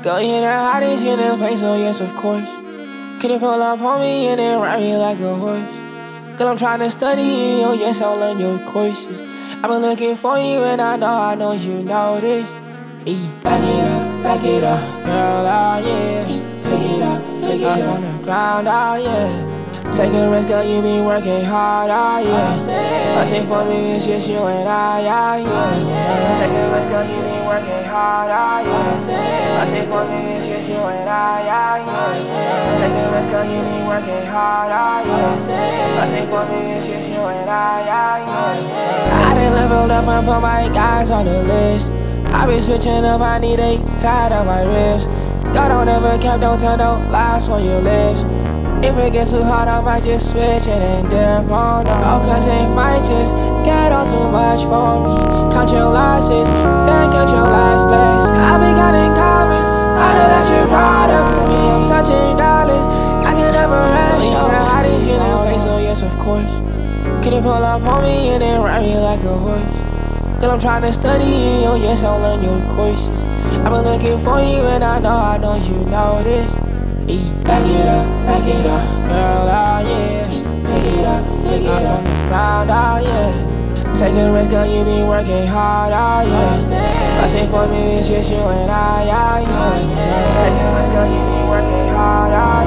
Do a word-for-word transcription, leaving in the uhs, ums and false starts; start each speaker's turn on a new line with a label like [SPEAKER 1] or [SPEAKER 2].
[SPEAKER 1] Girl, you're the hottest in the place, so yes, of course. Can you pull up on me and then ride me like a horse? Girl, I'm trying to study you, oh yes, I'll learn your courses. I've been looking for you and I know, I know you know this. Hey, back it up, back it up, girl, oh yeah. Pick it up, pick it up from the ground, oh yeah. Take a risk, girl, you be working hard, oh yeah. I say for me, it's just you and I, oh yeah. Take a risk, girl, you be working hard, oh yeah. I say for me, it's just you and I, oh yeah. Take a risk, girl, you be working hard, oh yeah. I say for me, it's just you and I, oh yeah. I done leveled up and put my guys on the list. I been switching up, I need a tied up my wrist. God don't ever cap, don't tell no lies on your lips. If it gets too hard, I might just switch it and dip on no. Oh, cause it might just get on too much for me. Count your losses, then count your last place. I be counting comments, I know that you're proud of me. I'm touching dollars, I can never rest. You know how this shit in place, so yes, of course. Can you pull up on me and then ride me like a horse? Girl, I'm trying to study you, oh yes, I'll learn your courses. I've been looking for you and I know, I know you know this. Hey, back it up, back it up, girl, oh yeah. Pick it up, pick it up from the ground, oh yeah. Take a risk, girl, you be working hard, oh yeah. I say for me, it's just you and I, oh yeah. Take a risk, girl, you be working hard, oh yeah.